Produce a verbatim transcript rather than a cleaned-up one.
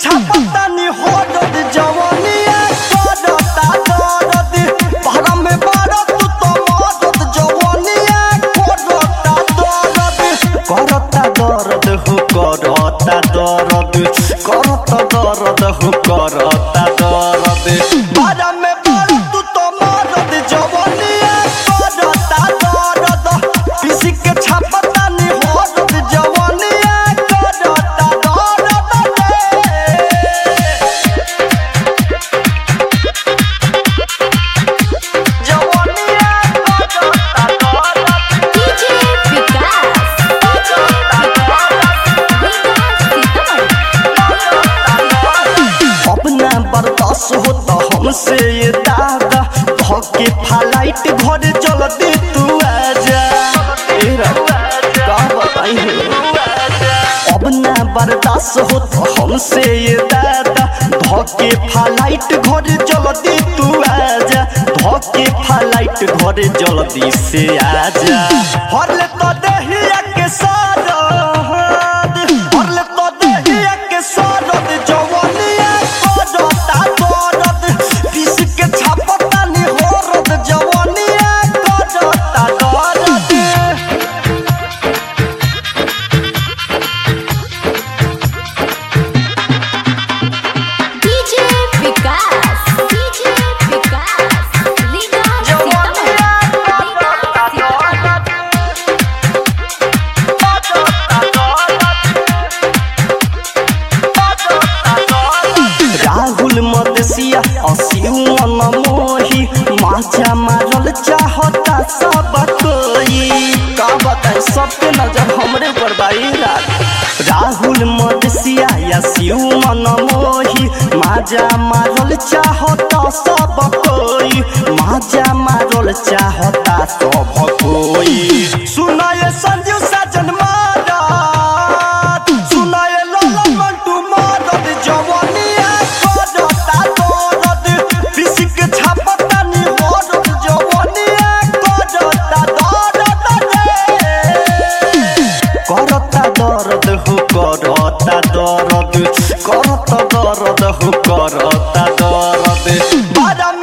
छापता नी होरद जवानिया करता दर्द भरा में बारा तू तो मरद जवानिया करता दर्द करता दर्द हो करता दर्द करता दर्द हो करता दर्द भरा में बारा तू तो मरद जवानिया करता दर्द किसी के छापता नी होरद जवानिया करता दर्द जवानिया करता दर्द डीजे विकास अपना बर्दाश्त होता हमसे ये दादा धोके फ्लाइट घर जल्दी तू आजा का बताई अपना बर्दाश्त होता हमसे ये दादा धोके फ्लाइट घर जल्दी तू आजा धोके फ्लाइट घर जल्दी से आजा हरले तो देहिया के सारद हरले तो देहिया के सारद जवानिया करता दर्द किस के छापता नी होरद जवानिया करता दर्द डीजे विकास डीजे विकास लीगा जवानिया करता दर्द राहुल मदेशिया असीम मन मोही माचा मारल चाहता सब कोई का बताए सबके नजर हमरे पर बाई राहुल मदेशिया या शिव मन मोही माजा मारल चाहता सब कोई माजा मारल चाहता सब कोई सुनाए संजीव साजन मारत सुनाए लाला मंटू मारत जवानिया करता दर्द किसी के छापता नी होरद जवानिया करता दर्द करता दर्द हो करता दर्द करता दर्द हो करता दर्द बारा